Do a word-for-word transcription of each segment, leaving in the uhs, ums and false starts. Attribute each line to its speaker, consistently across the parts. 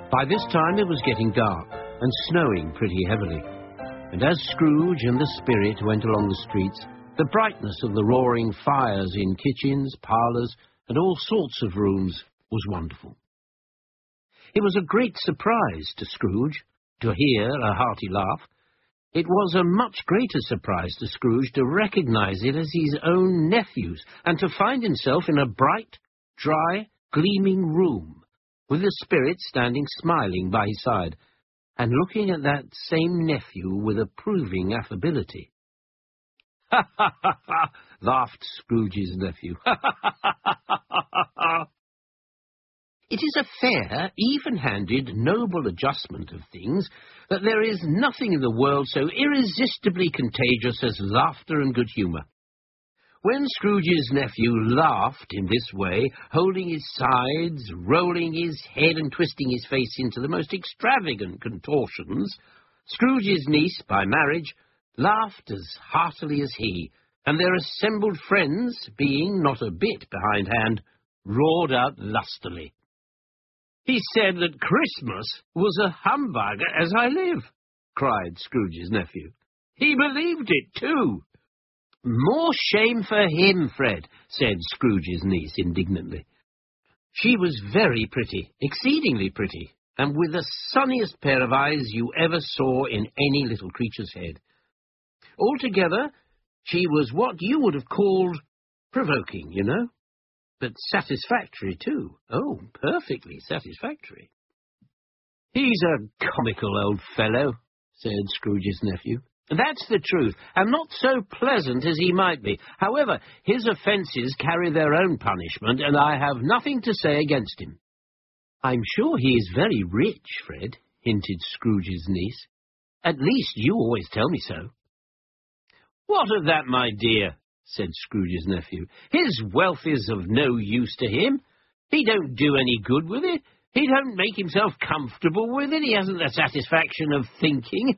Speaker 1: By this time it was getting dark and snowing pretty heavily, and as Scrooge and the spirit went along the streets, the brightness of the roaring fires in kitchens, parlours, and all sorts of rooms was wonderful. It was a great surprise to Scrooge to hear a hearty laugh. It was a much greater surprise to Scrooge to recognise it as his own nephew's, and to find himself in a bright, dry, gleaming room, with the spirit standing smiling by his side, and looking at that same nephew with approving affability. "Ha, ha, ha, ha!" laughed Scrooge's nephew. "Ha, ha, ha, ha, ha, ha, ha! It is a fair, even-handed, noble adjustment of things that there is nothing in the world so irresistibly contagious as laughter and good humour." When Scrooge's nephew laughed in this way, holding his sides, rolling his head and twisting his face into the most extravagant contortions, Scrooge's niece, by marriage, laughed as heartily as he, and their assembled friends, being not a bit behindhand, roared out lustily. "He said that Christmas was a humbug, as I live," cried Scrooge's nephew. "He believed it, too." "More shame for him, Fred," said Scrooge's niece indignantly. She was very pretty, exceedingly pretty, and with the sunniest pair of eyes you ever saw in any little creature's head. Altogether, she was what you would have called provoking, you know, but satisfactory, too. Oh, perfectly satisfactory. "He's a comical old fellow," said Scrooge's nephew. "That's the truth, and not so pleasant as he might be. However, his offences carry their own punishment, and I have nothing to say against him." "I'm sure he is very rich, Fred," hinted Scrooge's niece. "At least you always tell me so." "What of that, my dear?" said Scrooge's nephew. "His wealth is of no use to him. He don't do any good with it. He don't make himself comfortable with it. He hasn't the satisfaction of thinking,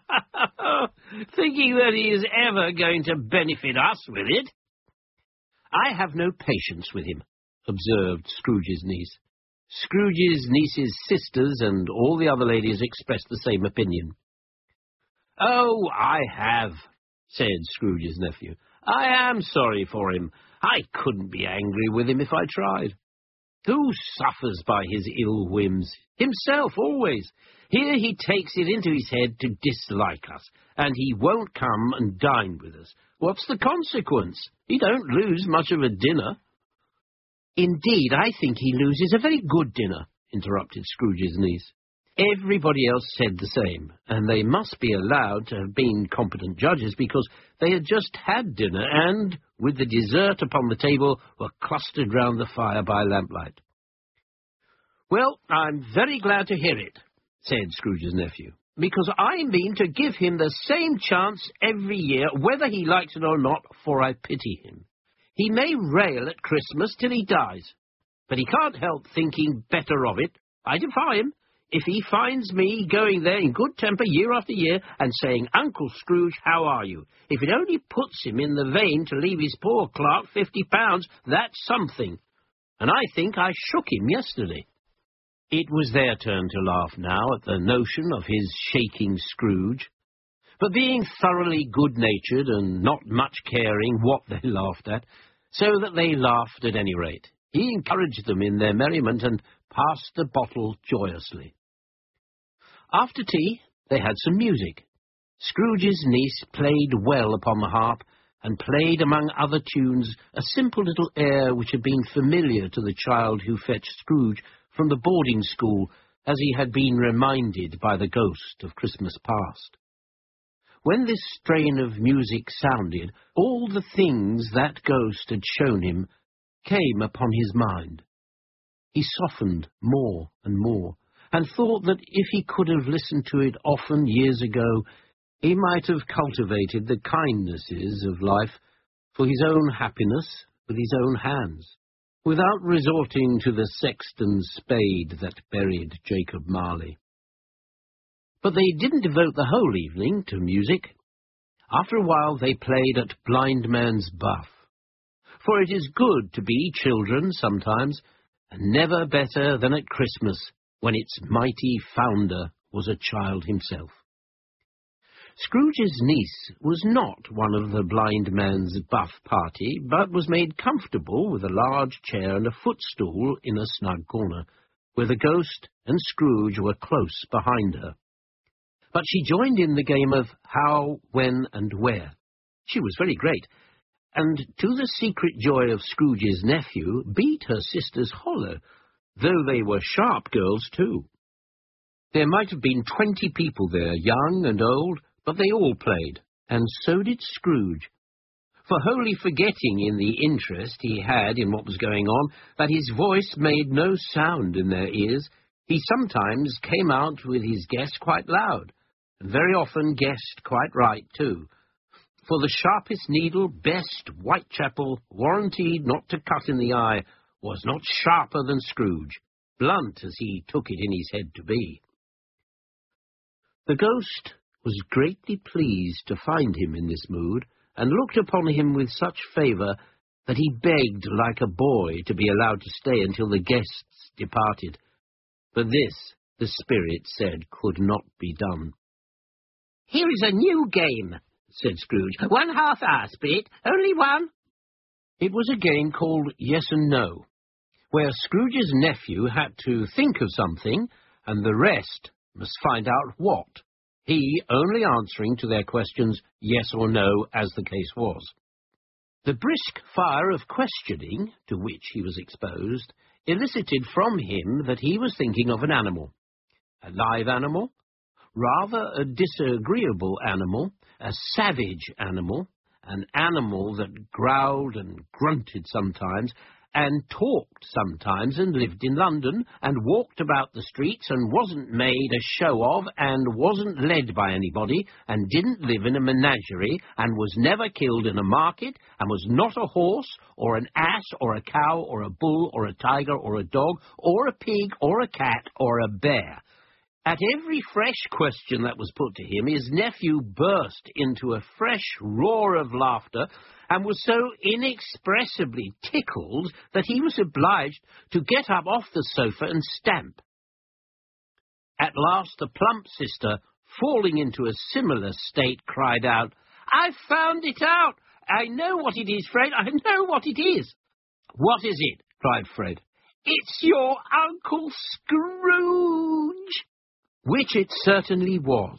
Speaker 1: thinking that he is ever going to benefit us with it." "I have no patience with him," observed Scrooge's niece. Scrooge's niece's sisters and all the other ladies expressed the same opinion. "Oh, I have," said Scrooge's nephew. "I am sorry for him. I couldn't be angry with him if I tried. Who suffers by his ill whims? Himself, always. Here he takes it into his head to dislike us, and he won't come and dine with us. What's the consequence? He don't lose much of a dinner." "Indeed, I think he loses a very good dinner," interrupted Scrooge's niece. Everybody else said the same, and they must be allowed to have been competent judges, because they had just had dinner and, with the dessert upon the table, were clustered round the fire by lamplight. "Well, I'm very glad to hear it," said Scrooge's nephew, "because I mean to give him the same chance every year, whether he likes it or not, for I pity him. He may rail at Christmas till he dies, but he can't help thinking better of it. I defy him. If he finds me going there in good temper year after year and saying, 'Uncle Scrooge, how are you?' if it only puts him in the vein to leave his poor clerk fifty pounds, that's something. And I think I shook him yesterday." It was their turn to laugh now at the notion of his shaking Scrooge. But being thoroughly good-natured and not much caring what they laughed at, so that they laughed at any rate, he encouraged them in their merriment and passed the bottle joyously. After tea, they had some music. Scrooge's niece played well upon the harp, and played among other tunes a simple little air which had been familiar to the child who fetched Scrooge from the boarding school, as he had been reminded by the ghost of Christmas past. When this strain of music sounded, all the things that ghost had shown him came upon his mind. He softened more and more, and thought that if he could have listened to it often years ago, he might have cultivated the kindnesses of life for his own happiness with his own hands, without resorting to the sexton's spade that buried Jacob Marley. But they didn't devote the whole evening to music. After a while they played at Blind Man's Buff, for it is good to be children sometimes, and never better than at Christmas, when its mighty founder was a child himself. Scrooge's niece was not one of the blind man's buff party, but was made comfortable with a large chair and a footstool in a snug corner, where the ghost and Scrooge were close behind her. But she joined in the game of how, when, and where. She was very great, and to the secret joy of Scrooge's nephew, beat her sisters hollow, though they were sharp girls too. There might have been twenty people there, young and old, but they all played, and so did Scrooge. For wholly forgetting in the interest he had in what was going on, that his voice made no sound in their ears, he sometimes came out with his guess quite loud, and very often guessed quite right too. For the sharpest needle, best Whitechapel, warranted not to cut in the eye, was not sharper than Scrooge, blunt as he took it in his head to be. The ghost was greatly pleased to find him in this mood, and looked upon him with such favour that he begged like a boy to be allowed to stay until the guests departed. But this, the spirit said, could not be done. "Here is a new game," said Scrooge. "One half-hour bit, only one." It was a game called Yes and No, where Scrooge's nephew had to think of something, and the rest must find out what, he only answering to their questions yes or no, as the case was. The brisk fire of questioning to which he was exposed elicited from him that he was thinking of an animal, a live animal, rather a disagreeable animal, a savage animal, an animal that growled and grunted sometimes, and talked sometimes, and lived in London, and walked about the streets, and wasn't made a show of, and wasn't led by anybody, and didn't live in a menagerie, and was never killed in a market, and was not a horse, or an ass, or a cow, or a bull, or a tiger, or a dog, or a pig, or a cat, or a bear. At every fresh question that was put to him, his nephew burst into a fresh roar of laughter, and was so inexpressibly tickled that he was obliged to get up off the sofa and stamp. At last the plump sister, falling into a similar state, cried out, "I've found it out! I know what it is, Fred, I know what it is!" "What is it?" cried Fred. "It's your Uncle Scrooge!" Which it certainly was.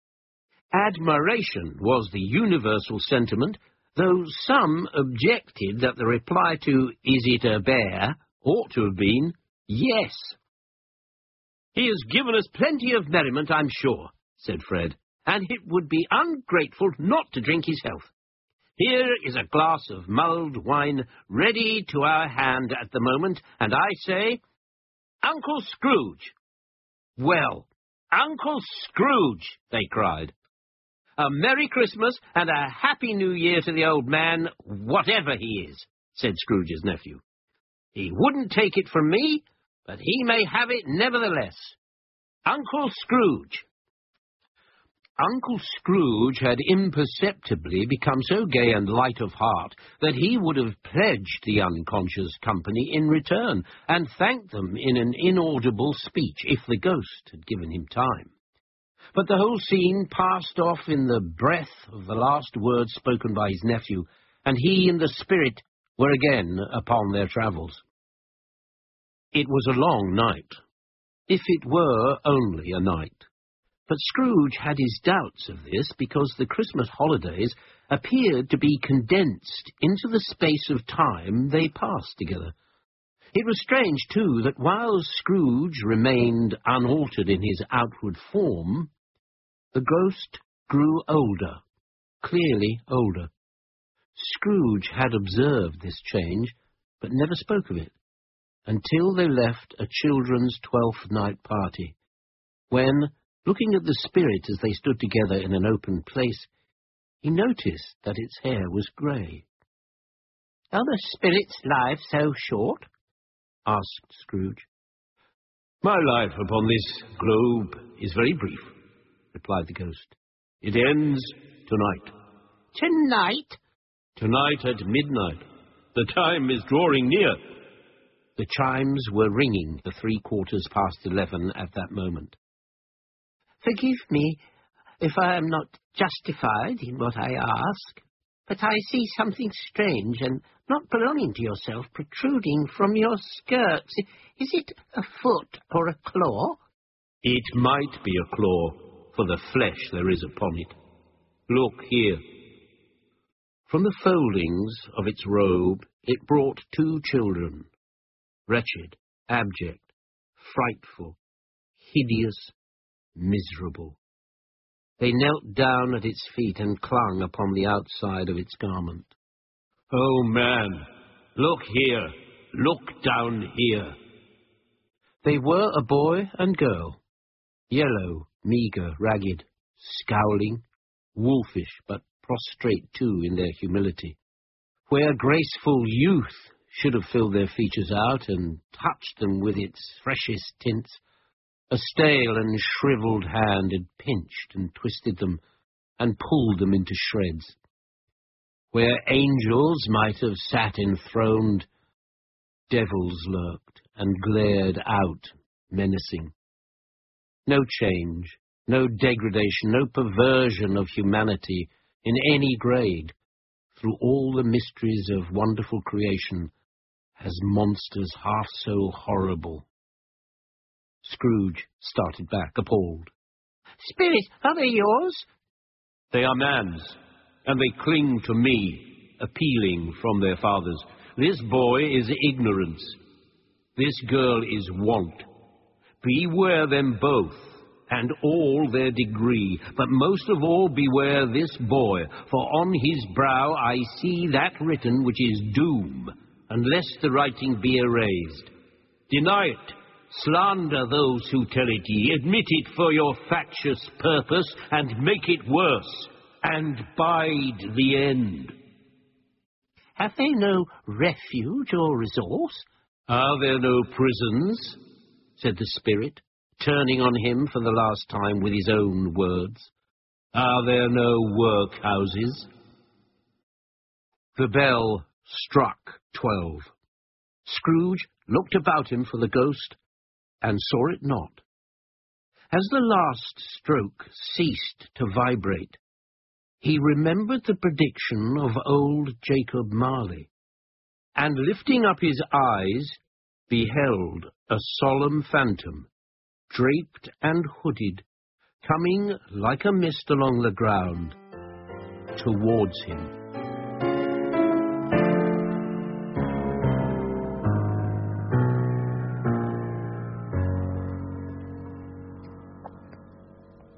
Speaker 1: Admiration was the universal sentiment, though some objected that the reply to "Is it a bear?" ought to have been yes. "He has given us plenty of merriment, I'm sure," said Fred, "and it would be ungrateful not to drink his health. Here is a glass of mulled wine ready to our hand at the moment, and I say, Uncle Scrooge." "Well, Uncle Scrooge," they cried. "A Merry Christmas and a Happy New Year to the old man, whatever he is," said Scrooge's nephew. "He wouldn't take it from me, but he may have it nevertheless. Uncle Scrooge." Uncle Scrooge had imperceptibly become so gay and light of heart that he would have pledged the unconscious company in return, and thanked them in an inaudible speech if the ghost had given him time. But the whole scene passed off in the breath of the last words spoken by his nephew, and he and the spirit were again upon their travels. It was a long night, if it were only a night. But Scrooge had his doubts of this, because the Christmas holidays appeared to be condensed into the space of time they passed together. It was strange, too, that while Scrooge remained unaltered in his outward form, the ghost grew older, clearly older. Scrooge had observed this change, but never spoke of it, until they left a children's Twelfth Night party, when, looking at the spirit as they stood together in an open place, he noticed that its hair was grey. "Are the spirit's lives so short?" asked Scrooge. "My life upon this globe is very brief," replied the ghost. "It ends tonight." "Tonight?" "Tonight at midnight. The time is drawing near." The chimes were ringing the three quarters past eleven at that moment.
Speaker 2: "Forgive me if I am not justified in what I ask, but I see something strange and not belonging to yourself protruding from your skirts. Is it a foot or a claw?"
Speaker 1: "It might be a claw, for the flesh there is upon it. Look here." From the foldings of its robe it brought two children, wretched, abject, frightful, hideous, miserable. They knelt down at its feet and clung upon the outside of its garment. "Oh, man, look here, look down here." They were a boy and girl, yellow, meagre, ragged, scowling, wolfish, but prostrate too in their humility. Where graceful youth should have filled their features out and touched them with its freshest tints, a stale and shriveled hand had pinched and twisted them and pulled them into shreds. Where angels might have sat enthroned, devils lurked and glared out menacing. No change, no degradation, no perversion of humanity in any grade, through all the mysteries of wonderful creation, has monsters half so horrible. Scrooge started back, appalled.
Speaker 2: "Spirit, are they yours?"
Speaker 1: "They are man's, and they cling to me, appealing from their fathers. This boy is ignorance. This girl is want. Beware them both, and all their degree, but most of all beware this boy, for on his brow I see that written which is doom, unless the writing be erased. Deny it, slander those who tell it ye, admit it for your factious purpose, and make it worse, and bide the end."
Speaker 2: "Have they no refuge or resource?"
Speaker 1: "Are there no prisons?" said the spirit, turning on him for the last time with his own words. "Are there no workhouses?" The bell struck twelve. Scrooge looked about him for the ghost, and saw it not. As the last stroke ceased to vibrate, he remembered the prediction of old Jacob Marley, and lifting up his eyes, beheld a solemn phantom, draped and hooded, coming like a mist along the ground towards him.